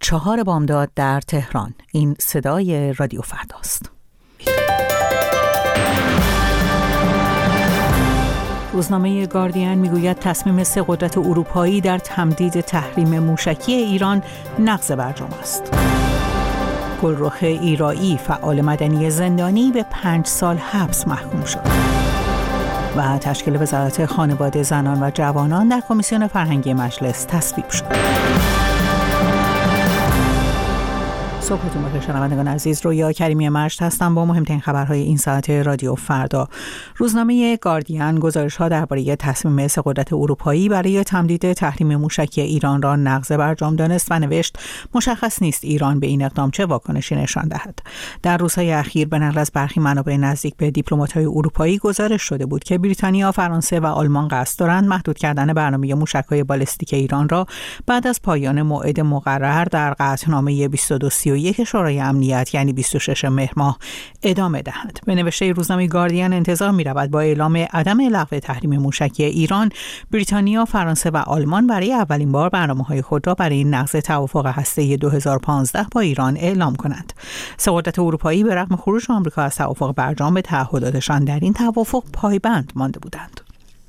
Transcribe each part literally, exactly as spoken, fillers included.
چهار بامداد در تهران. این صدای رادیو فرداست. روزنامه گاردین میگوید تصمیم سه قدرت اروپایی در تمدید تحریم موشکی ایران نقض برجام است. گلرخ ایرایی فعال مدنی زندانی به پنج سال حبس محکوم شد. و تشکیل وزارت خانواده، زنان و جوانان در کمیسیون فرهنگی مجلس تصویب شد. صبحتون بخیر شنوندگان عزیز، رویا کریمی مجد هستم با مهمترین خبرهای این ساعت رادیو فردا. روزنامه گاردین گزارش‌ها درباره تصمیم سه قدرت اروپایی برای تمدید تحریم موشکی ایران را نقض برجام دانست و نوشت مشخص نیست ایران به این اقدام چه واکنشی نشان دهد. در روزهای اخیر به نقل از برخی منابع نزدیک به دیپلمات‌های اروپایی گزارش شده بود که بریتانیا، فرانسه و آلمان قصد دارند محدود کردن برنامه موشک‌های بالستیک ایران را بعد از پایان موعد مقرر در قطعنامه بیست و دو سی و یک شورای امنیت یعنی بیست و شش مهر ماه ادامه دهند. به نوشته روزنامه گاردین انتظار می رود با اعلام عدم لغو تحریم موشکی ایران، بریتانیا، فرانسه و آلمان برای اولین بار برنامه‌های خود را برای نقض توافق هسته‌ای دو هزار و پانزده با ایران اعلام کنند. سه قدرت اروپایی به رغم خروج آمریکا از توافق برجام به تعهداتشان در این توافق پایبند مانده بودند.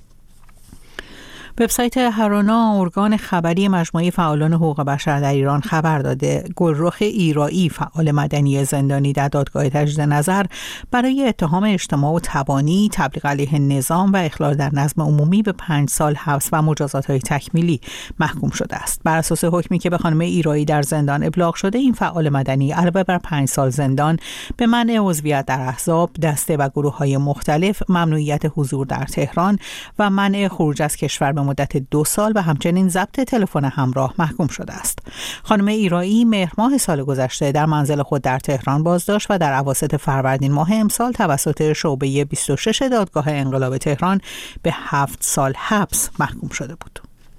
وبسایت هرانا، ارگان خبری مجموعه فعالان حقوق بشر در ایران، خبر داده گلرخ ایرایی فعال مدنی زندانی در دادگاه تجدید نظر برای اتهام اجتماع و تبانی، تبلیغ علیه نظام و اخلال در نظم عمومی به پنج سال حبس و مجازات‌های تکمیلی محکوم شده است. بر اساس حکمی که به خانم ایرایی در زندان ابلاغ شده، این فعال مدنی علاوه بر پنج سال زندان به منع عضویت در احزاب، دسته و گروه‌های مختلف، ممنوعیت حضور در تهران و منع خروج از کشور به مدت دو سال و همچنین ضبط تلفن همراه محکوم شده است. خانم ایرایی مهر ماه سال گذشته در منزل خود در تهران بازداشت و در اواسط فروردین ماه امسال توسط شعبه بیست و شش دادگاه انقلاب تهران به هفت سال حبس محکوم شده بود.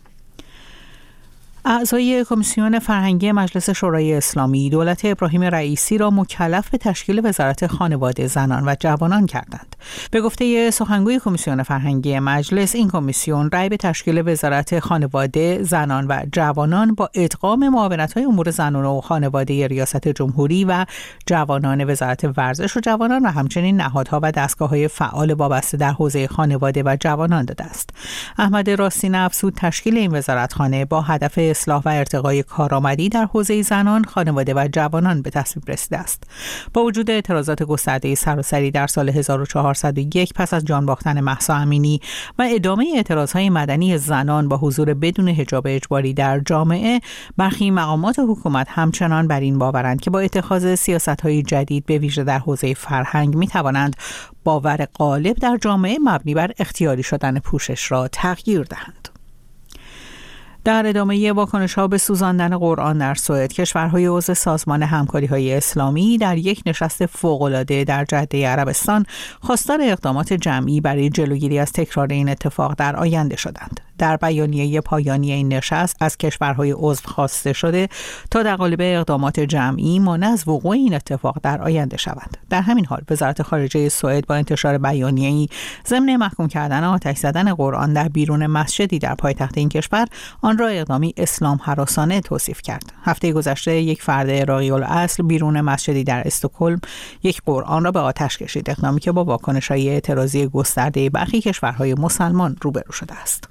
اعضای کمیسیون فرهنگی مجلس شورای اسلامی دولت ابراهیم رئیسی را مکلف به تشکیل وزارت خانواده، زنان و جوانان کردند. به گفته سخنگوی کمیسیون فرهنگی مجلس، این کمیسیون رأی به تشکیل وزارت خانواده، زنان و جوانان با ادغام معاونت‌های امور زنان و خانواده ریاست جمهوری و جوانان وزارت ورزش و جوانان و همچنین نهادها و دستگاه‌های فعال وابسته در حوزه خانواده و جوانان داده است. احمد راستین افزود تشکیل این وزارتخانه با هدف اصلاح و ارتقای کارآمدی در حوزه زنان، خانواده و جوانان به تصویب رسیده است. با وجود اعتراضات گسترده سراسری در سال هزار و چهارصد و یک پس از جان باختن مهسا امینی و ادامه اعتراضهای مدنی زنان با حضور بدون حجاب اجباری در جامعه، برخی مقامات حکومت همچنان بر این باورند که با اتخاذ سیاست‌های جدید به ویژه در حوزه فرهنگ می‌توانند باور غالب در جامعه مبنی بر اختیاری شدن پوشش را تغییر دهند. در ادامه واکنش‌ها به سوزاندن قرآن در سوئد، کشورهای عضو سازمان همکاری‌های اسلامی در یک نشست فوق‌العاده در جده عربستان خواستار اقدامات جمعی برای جلوگیری از تکرار این اتفاق در آینده شدند. در بیانیه پایانی این نشست از کشورهای عضو خواسته شده تا در قالب اقدامات جمعی مانع از وقوع این اتفاق در آینده شوند. در همین حال وزارت خارجه سوئد با انتشار بیانیه‌ای ضمن محکوم کردن آتش زدن قرآن در بیرون مسجدی در پایتخت این کشور، آن را اقدامی اسلام هراسانه توصیف کرد. هفته گذشته یک فرد عراقی الاصل بیرون مسجدی در استکهلم یک قرآن را به آتش کشید، اقدامی که با واکنش‌های اعتراضی گسترده برخی کشورهای مسلمان روبرو شده است.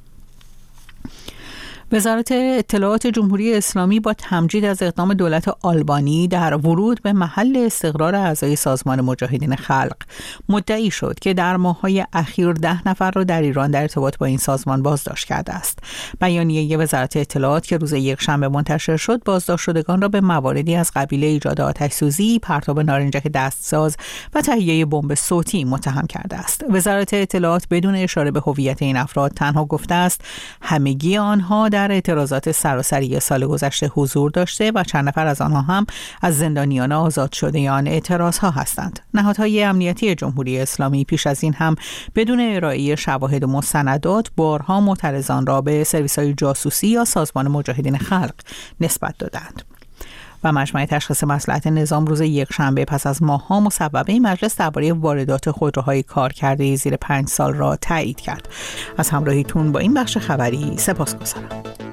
وزارت اطلاعات جمهوری اسلامی با تمجید از اقدام دولت آلبانی در ورود به محل استقرار اعضای سازمان مجاهدین خلق مدعی شد که در ماه‌های اخیر ده نفر را در ایران در ارتباط با این سازمان بازداشت کرده است. بیانیه وزارت اطلاعات که روز یکشنبه منتشر شد، بازداشت شدگان را به مواردی از قبیل ایجاد آتش‌سوزی، پرتاب نارنجک دستساز و تهیه بمب صوتی متهم کرده است. وزارت اطلاعات بدون اشاره به هویت این افراد تنها گفته است همگی آنها در اعتراضات سراسری سال گذشته حضور داشته و چند نفر از آنها هم از زندانیان آزاد شده آن اعتراضها هستند. نهادهای امنیتی جمهوری اسلامی پیش از این هم بدون ارائه شواهد و مستندات بارها معترضان را به سرویس‌های جاسوسی یا سازمان مجاهدین خلق نسبت دادند. و مجمع تشخیص مصلحت نظام روز یکشنبه پس از ماه‌ها مصوبه مجلس درباره واردات خودروهای کارکرده زیر پنج سال را تایید کرد. از همراهیتون با این بخش خبری سپاسگزارم.